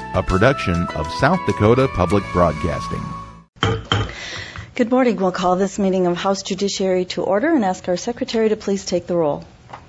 a production of South Dakota Public Broadcasting. Good morning. We'll call this meeting of House Judiciary to order and ask our secretary to please take the roll.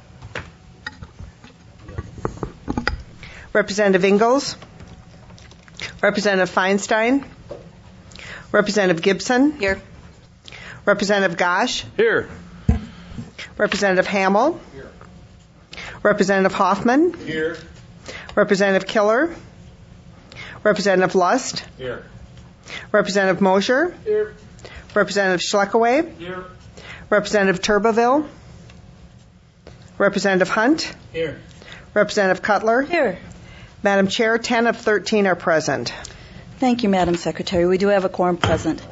Representative Ingalls, Representative Feinstein, Representative Gibson. Here. Representative Gosch. Here. Representative Hamill. Here. Representative Hoffman. Here. Representative Killer. Representative Lust. Here. Representative Mosher. Here. Representative Schleckaway. Here. Representative Turbeville. Representative Hunt. Here. Representative Cutler. Here. Madam Chair, 10 of 13 are present. Thank you, Madam Secretary. We do have a quorum present.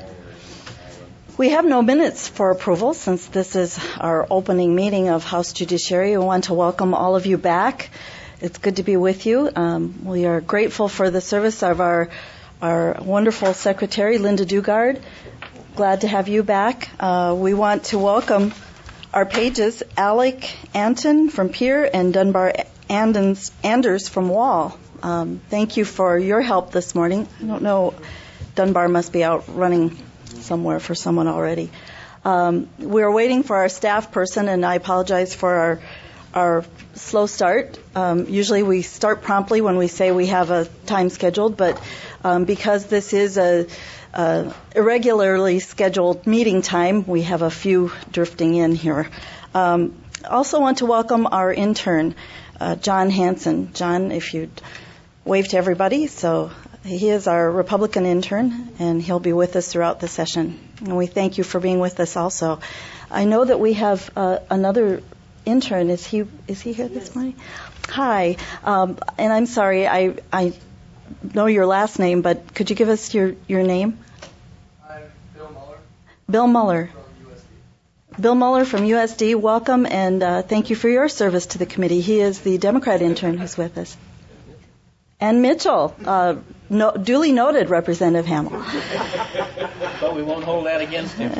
We have no minutes for approval since this is our opening meeting of House Judiciary. We want to welcome all of you back. It's good to be with you. We are grateful for the service of our wonderful secretary, Linda Dugard. Glad to have you back. We want to welcome our pages, Alec Anton from Pierre and Dunbar Anders from Wall. Thank you for your help this morning. I don't know, Dunbar must be out running somewhere for someone already. We're waiting for our staff person, and I apologize for our slow start. Usually we start promptly when we say we have a time scheduled, but because this is a irregularly scheduled meeting time, we have a few drifting in here. Also want to welcome our intern, John Hansen. John, if you'd wave to everybody. So he is our Republican intern, and he'll be with us throughout the session. And we thank you for being with us also. I know that we have another intern. Is he here this morning? Hi. And I'm sorry, I know your last name, but could you give us your name? I'm Bill Muller. Bill Muller. From USD. Bill Muller from USD, welcome, and thank you for your service to the committee. He is the Democrat intern who's with us. And Mitchell, duly noted, Representative Hamill. But we won't hold that against him.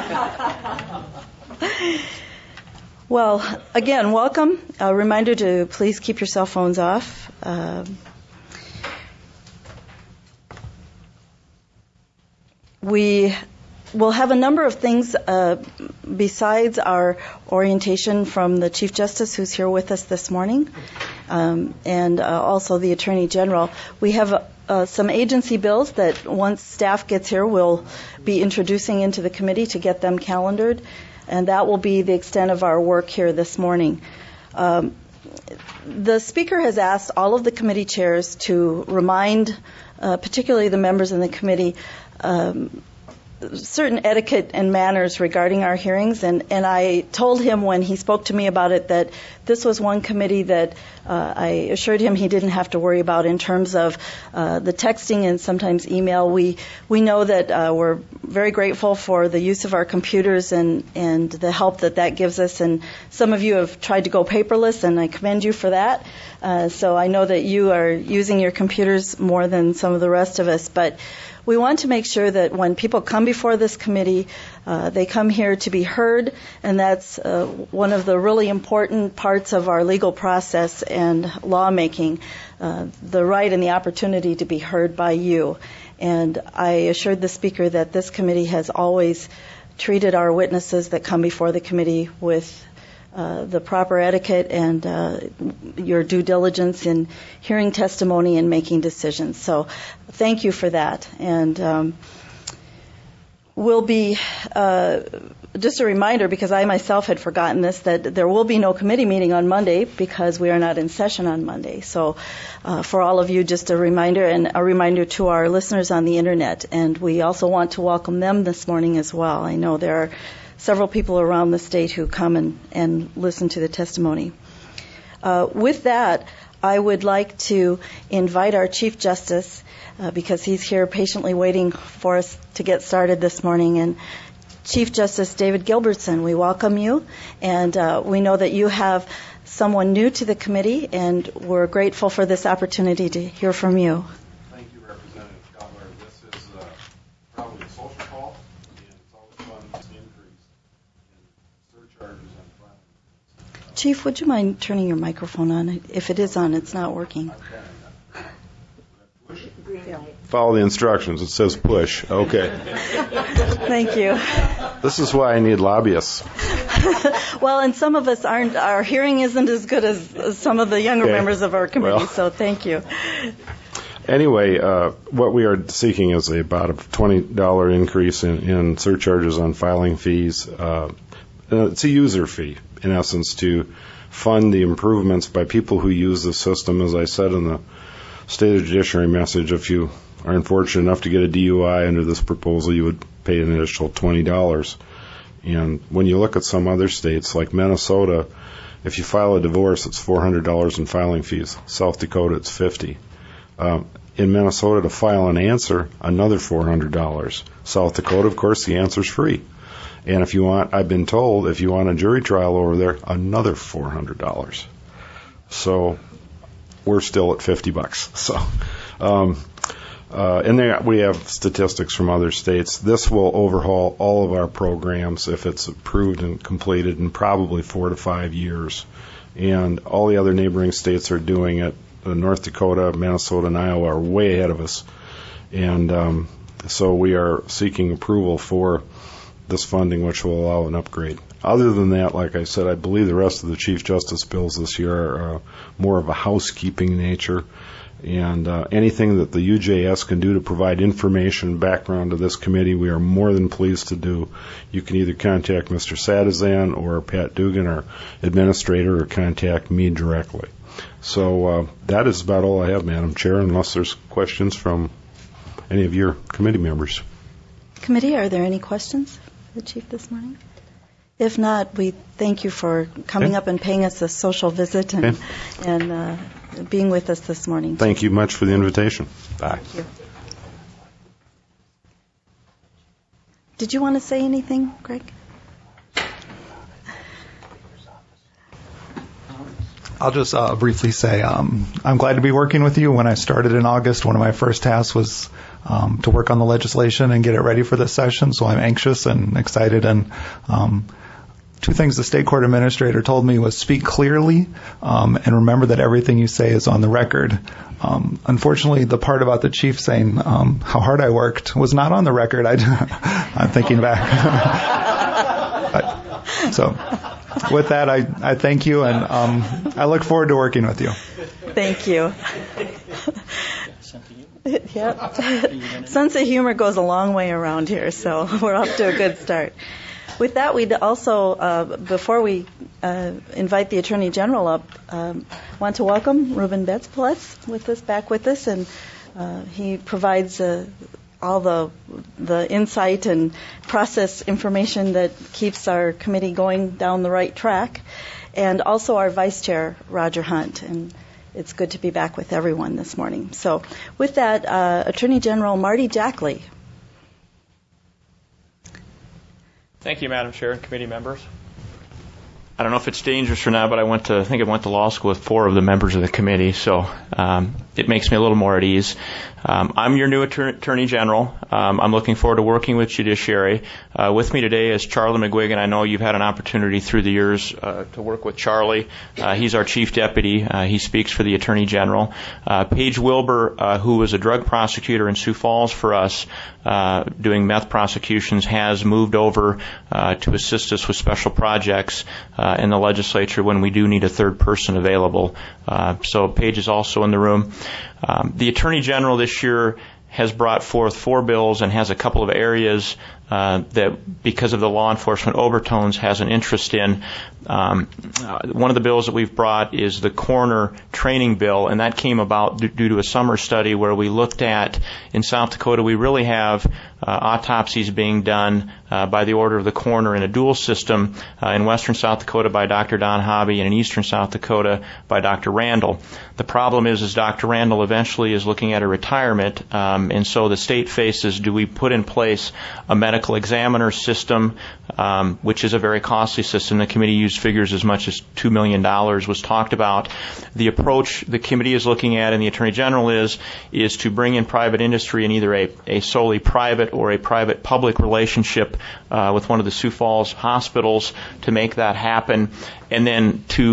Well, again, welcome. A reminder to please keep your cell phones off. We will have a number of things besides our orientation from the Chief Justice, who's here with us this morning, and also the Attorney General. We have some agency bills that once staff gets here, we'll be introducing into the committee to get them calendared, and that will be the extent of our work here this morning. The Speaker has asked all of the committee chairs to remind, particularly the members in the committee, certain etiquette and manners regarding our hearings, and I told him when he spoke to me about it that this was one committee that I assured him he didn't have to worry about in terms of the texting and sometimes email. We know that we're very grateful for the use of our computers and the help that gives us, and some of you have tried to go paperless, and I commend you for that. So I know that you are using your computers more than some of the rest of us, but we want to make sure that when people come before this committee, they come here to be heard, and that's one of the really important parts of our legal process and lawmaking, the right and the opportunity to be heard by you. And I assured the Speaker that this committee has always treated our witnesses that come before the committee with the proper etiquette and your due diligence in hearing testimony and making decisions. So thank you for that. And we'll be, just a reminder, because I myself had forgotten this, that there will be no committee meeting on Monday because we are not in session on Monday. So for all of you, just a reminder, and a reminder to our listeners on the Internet. And we also want to welcome them this morning as well. I know there are several people around the state who come and listen to the testimony. With that, I would like to invite our Chief Justice, because he's here patiently waiting for us to get started this morning. And Chief Justice David Gilbertson, we welcome you. And we know that you have someone new to the committee, and we're grateful for this opportunity to hear from you. Thank you, Representative Cutler. This is probably a social call, and it's always fun to increase in surcharges on filing. Chief, would you mind turning your microphone on? If it is on, it's not working. Push it. Follow the instructions. It says push. Okay. Thank you. This is why I need lobbyists. Well, and some of us our hearing isn't as good as some of the younger Okay. members of our committee, Well. so thank you. Anyway, what we are seeking is about a $20 increase in surcharges on filing fees. It's a user fee, in essence, to fund the improvements by people who use the system. As I said in the State of Judiciary message, if you are unfortunate enough to get a DUI under this proposal, you would pay an additional $20. And when you look at some other states, like Minnesota, if you file a divorce, it's $400 in filing fees. South Dakota, it's $50. In Minnesota, to file an answer, another $400. South Dakota, of course, the answer's free. And if you want, I've been told, if you want a jury trial over there, another $400. So we're still at $50. So, and there we have statistics from other states. This will overhaul all of our programs if it's approved and completed in probably 4 to 5 years. And all the other neighboring states are doing it. North Dakota, Minnesota, and Iowa are way ahead of us. And so we are seeking approval for this funding, which will allow an upgrade. Other than that, like I said, I believe the rest of the Chief Justice bills this year are more of a housekeeping nature. And anything that the UJS can do to provide information, background to this committee, we are more than pleased to do. You can either contact Mr. Sadazan or Pat Dugan, our administrator, or contact me directly. So that is about all I have, Madam Chair, unless there's questions from any of your committee members. Committee, are there any questions for the Chief this morning? If not, we thank you for coming up and paying us a social visit and being with us this morning. Thank you much for the invitation. Bye. Thank you. Did you want to say anything, Greg? I'll just briefly say I'm glad to be working with you. When I started in August, one of my first tasks was to work on the legislation and get it ready for this session, so I'm anxious and excited. And two things the state court administrator told me was speak clearly and remember that everything you say is on the record. Unfortunately, the part about the chief saying how hard I worked was not on the record. I'm thinking back. So with that, I thank you, and I look forward to working with you. Thank you. Yep. Sense of humor goes a long way around here, so we're off to a good start. With that, we'd also, before we invite the Attorney General up, want to welcome Ruben Betz-Plus back with us, and he provides all the insight and process information that keeps our committee going down the right track, and also our Vice Chair, Roger Hunt. And it's good to be back with everyone this morning. So with that, Attorney General Marty Jackley. Thank you, Madam Chair and committee members. I don't know if it's dangerous or not, but I went to law school with 4 of the members of the committee, so it makes me a little more at ease. I'm your new Attorney General. I'm looking forward to working with Judiciary. With me today is Charlie McGuigan. I know you've had an opportunity through the years to work with Charlie. He's our Chief Deputy. He speaks for the Attorney General. Paige Wilbur, who was a drug prosecutor in Sioux Falls for us, doing meth prosecutions, has moved over to assist us with special projects in the legislature when we do need a third person available. So Paige is also in the room. The Attorney General this year has brought forth 4 bills and has a couple of areas that, because of the law enforcement overtones, has an interest in. One of the bills that we've brought is the coroner training bill, and that came about due to a summer study where we looked at, in South Dakota, we really have autopsies being done by the order of the coroner in a dual system, in western South Dakota by Dr. Don Hobby and in eastern South Dakota by Dr. Randall. The problem is Dr. Randall eventually is looking at a retirement, and so the state faces, do we put in place a medical examiner system, which is a very costly system. The committee used figures as much as $2 million was talked about. The approach the committee is looking at and the Attorney General is to bring in private industry in either a solely private or a private-public relationship with one of the Sioux Falls hospitals to make that happen, and then to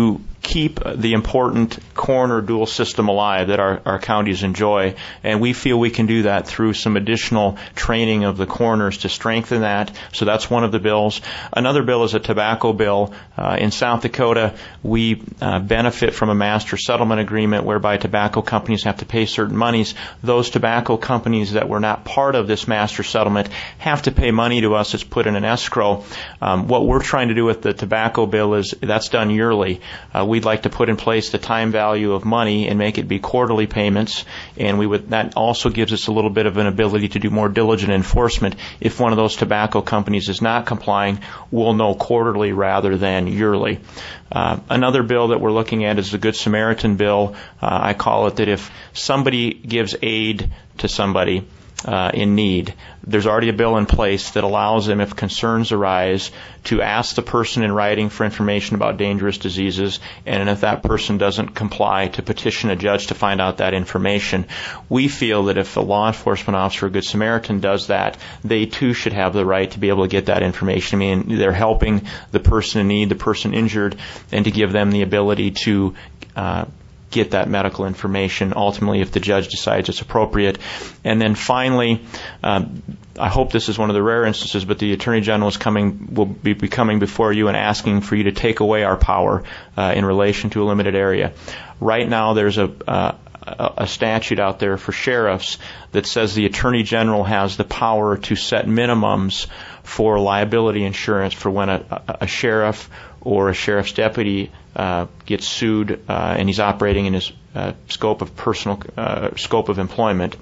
keep the important coroner dual system alive that our counties enjoy. And we feel we can do that through some additional training of the coroners to strengthen that. So that's one of the bills. Another bill is a tobacco bill. In South Dakota, we benefit from a master settlement agreement whereby tobacco companies have to pay certain monies. Those tobacco companies that were not part of this master settlement have to pay money to us. It's put in an escrow. What we're trying to do with the tobacco bill is that's done yearly. We'd like to put in place the time value of money and make it be quarterly payments, and that also gives us a little bit of an ability to do more diligent enforcement. If one of those tobacco companies is not complying, we'll know quarterly rather than yearly. Another bill that we're looking at is the Good Samaritan bill. I call it that if somebody gives aid to somebody in need, there's already a bill in place that allows them, if concerns arise, to ask the person in writing for information about dangerous diseases, and if that person doesn't comply, to petition a judge to find out that information. We feel that if a law enforcement officer or Good Samaritan does that, they too should have the right to be able to get that information. I mean, they're helping the person in need, the person injured, and to give them the ability to get that medical information ultimately if the judge decides it's appropriate. And then finally, I hope this is one of the rare instances, but the Attorney General will be coming before you and asking for you to take away our power in relation to a limited area. Right now there's a statute out there for sheriffs that says the Attorney General has the power to set minimums for liability insurance for when a sheriff or a sheriff's deputy gets sued and he's operating in his scope of employment.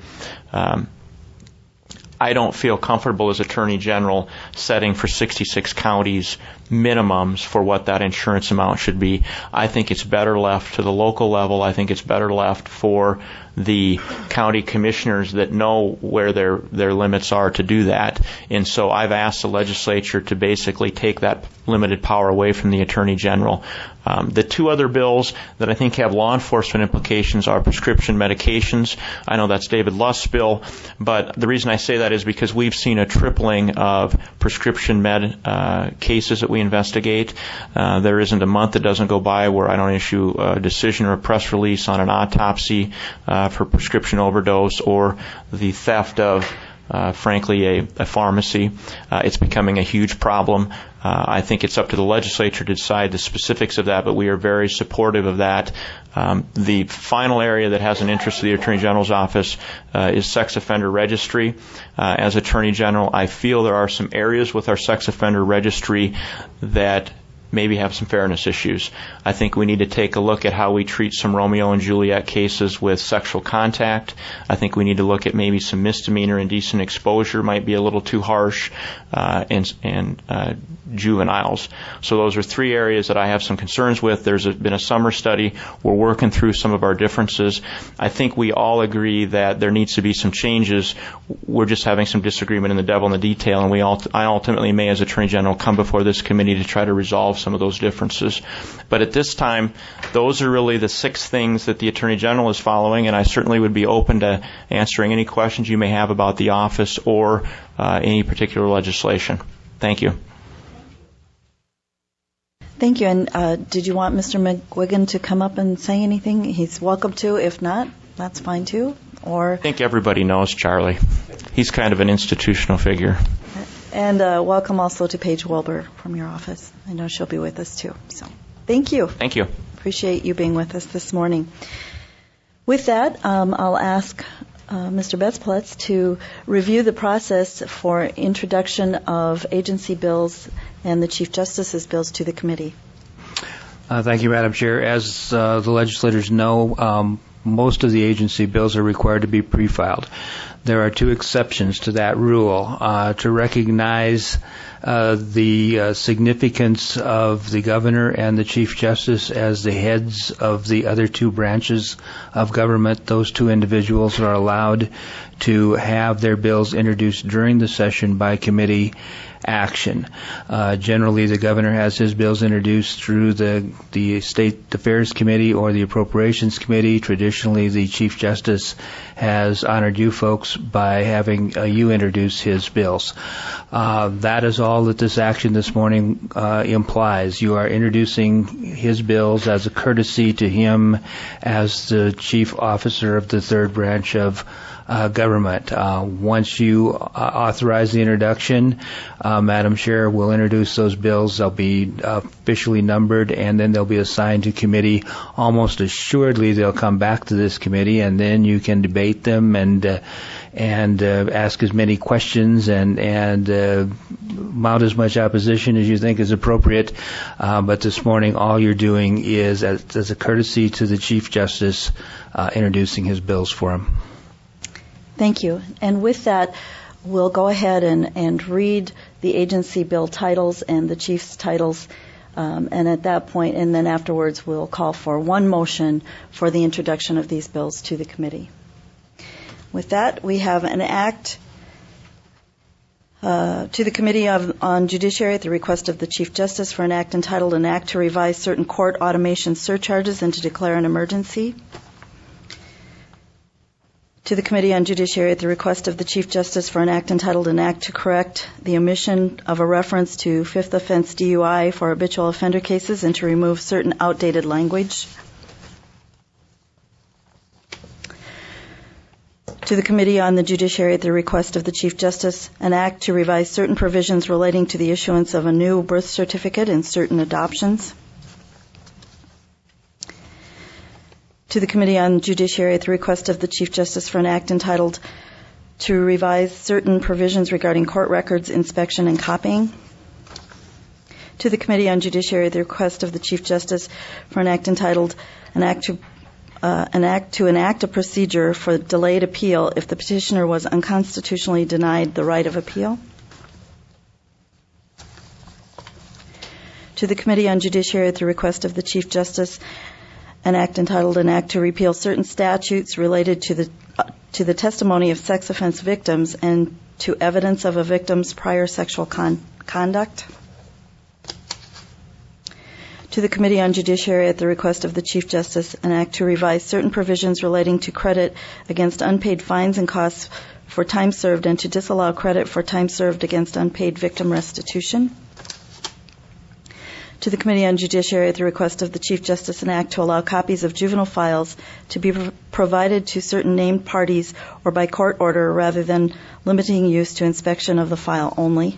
I don't feel comfortable as Attorney General setting for 66 counties minimums for what that insurance amount should be. I think it's better left to the local level. I think it's better left for the county commissioners that know where their limits are to do that. And so I've asked the legislature to basically take that limited power away from the Attorney General. The two other bills that I think have law enforcement implications are prescription medications. I know that's David Lust's bill, but the reason I say that is because we've seen a tripling of prescription med cases that we investigate. There isn't a month that doesn't go by where I don't issue a decision or a press release on an autopsy for prescription overdose or the theft of frankly, a pharmacy. It's becoming a huge problem. I think it's up to the legislature to decide the specifics of that, but we are very supportive of that. The final area that has an interest to the Attorney General's office is sex offender registry. As Attorney General, I feel there are some areas with our sex offender registry that maybe have some fairness issues. I think we need to take a look at how we treat some Romeo and Juliet cases with sexual contact. I think we need to look at maybe some misdemeanor indecent exposure might be a little too harsh, and juveniles. So those are three areas that I have some concerns with. There's been a summer study. We're working through some of our differences. I think we all agree that there needs to be some changes. We're just having some disagreement in the devil in the detail, and I ultimately may, as Attorney General, come before this committee to try to resolve some of those differences. But at this time, those are really the 6 things that the Attorney General is following, and I certainly would be open to answering any questions you may have about the office or any particular legislation. Thank you. Thank you. And did you want Mr. McGuigan to come up and say anything? He's welcome to. If not, that's fine too. Or I think everybody knows Charlie. He's kind of an institutional figure. And welcome also to Paige Wilbur from your office. I know she'll be with us too. So thank you. Thank you. Appreciate you being with us this morning. With that, I'll ask Mr. Besplatz to review the process for introduction of agency bills and the Chief Justice's bills to the committee. Thank you, Madam Chair. As the legislators know, most of the agency bills are required to be pre-filed. There are 2 exceptions to that rule. To recognize the significance of the governor and the Chief Justice as the heads of the other 2 branches of government, those 2 individuals are allowed to have their bills introduced during the session by committee action. Generally, the governor has his bills introduced through the State Affairs Committee or the Appropriations Committee. Traditionally, the Chief Justice has honored you folks introduce by having you introduce his bills. That is all that this action this morning implies. You are introducing his bills as a courtesy to him as the chief officer of the third branch of government. Once you authorize the introduction, Madam Chair will introduce those bills. They'll be officially numbered, and then they'll be assigned to committee. Almost assuredly, they'll come back to this committee, and then you can debate them and ask as many questions and mount as much opposition as you think is appropriate. But this morning, all you're doing is, as a courtesy to the Chief Justice, introducing his bills for him. Thank you. And with that, we'll go ahead and read the agency bill titles and the chief's titles. And at that point, and then afterwards, we'll call for one motion for the introduction of these bills to the committee. With that, we have an act to the Committee on Judiciary at the request of the Chief Justice for an act entitled An Act to Revise Certain Court Automation Surcharges and to Declare an Emergency. To the Committee on Judiciary at the request of the Chief Justice for an act entitled An Act to Correct the Omission of a Reference to Fifth Offense DUI for Habitual Offender Cases and to remove certain outdated language. To the Committee on the Judiciary at the request of the Chief Justice, an act to revise certain provisions relating to the issuance of a new birth certificate and certain adoptions. To the Committee on Judiciary at the request of the Chief Justice for an act entitled to revise certain provisions regarding court records, inspection, and copying. To the Committee on Judiciary at the request of the Chief Justice for an act entitled An Act to enact a procedure for delayed appeal if the petitioner was unconstitutionally denied the right of appeal. To the Committee on Judiciary at the request of the Chief Justice, an act entitled An Act to Repeal Certain Statutes related to the testimony of sex offense victims and to evidence of a victim's prior sexual conduct. To the Committee on Judiciary at the request of the Chief Justice, an act to revise certain provisions relating to credit against unpaid fines and costs for time served and to disallow credit for time served against unpaid victim restitution. To the Committee on Judiciary at the request of the Chief Justice, an act to allow copies of juvenile files to be provided to certain named parties or by court order rather than limiting use to inspection of the file only.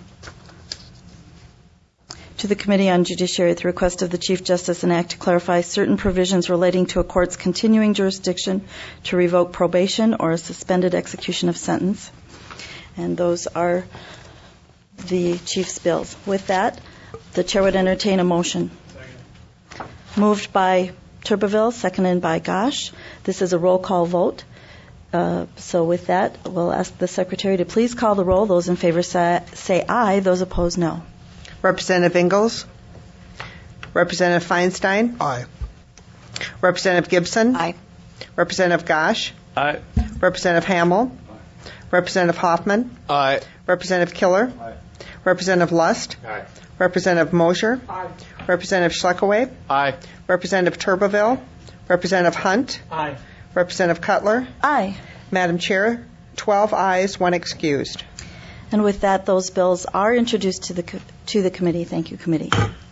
To the Committee on Judiciary at the request of the Chief Justice, an act to clarify certain provisions relating to a court's continuing jurisdiction to revoke probation or a suspended execution of sentence. And those are the Chief's bills. With that, the Chair would entertain a motion. Second. Moved by Turbeville, seconded by Gosch. This is a roll call vote. So with that, we'll ask the Secretary to please call the roll. Those in favor say aye. Those opposed, no. Representative Ingalls? Representative Feinstein? Aye. Representative Gibson? Aye. Representative Gosch? Aye. Representative Hamill? Aye. Representative Hoffman? Aye. Representative Killer? Aye. Representative Lust? Aye. Representative Mosher? Aye. Representative Schleckaway? Aye. Representative Turbeville? Representative Hunt? Aye. Representative Cutler? Aye. Madam Chair, 12 ayes, 1 excused. And with that, those bills are introduced to the committee. Thank you, committee.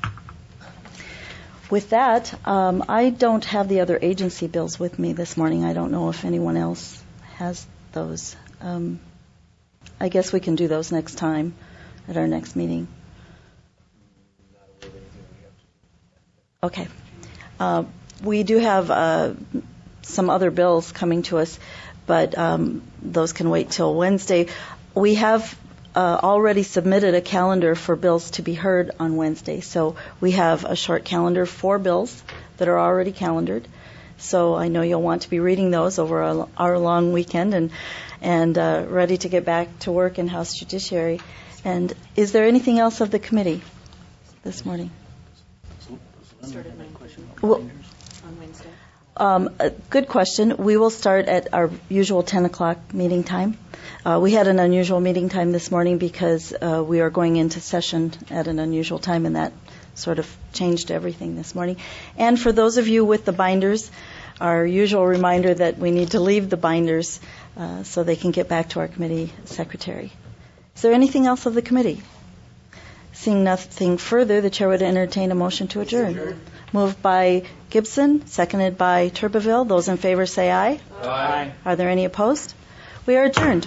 With that, I don't have the other agency bills with me this morning. I don't know if anyone else has those. I guess we can do those next time at our next meeting. Okay. We do have some other bills coming to us, but those can wait till Wednesday. We have already submitted a calendar for bills to be heard on Wednesday. So we have a short calendar, 4 bills that are already calendared. So I know you'll want to be reading those over our long weekend and ready to get back to work in House Judiciary. And is there anything else of the committee this morning? Started my question Well, on Wednesday. Good question. We will start at our usual 10 o'clock meeting time. We had an unusual meeting time this morning because we are going into session at an unusual time, and that sort of changed everything this morning. And for those of you with the binders, our usual reminder that we need to leave the binders so they can get back to our committee secretary. Is there anything else of the committee? Seeing nothing further, the chair would entertain a motion to adjourn. Moved by Gibson, seconded by Turbeville. Those in favor say aye. Aye. Are there any opposed? We are adjourned.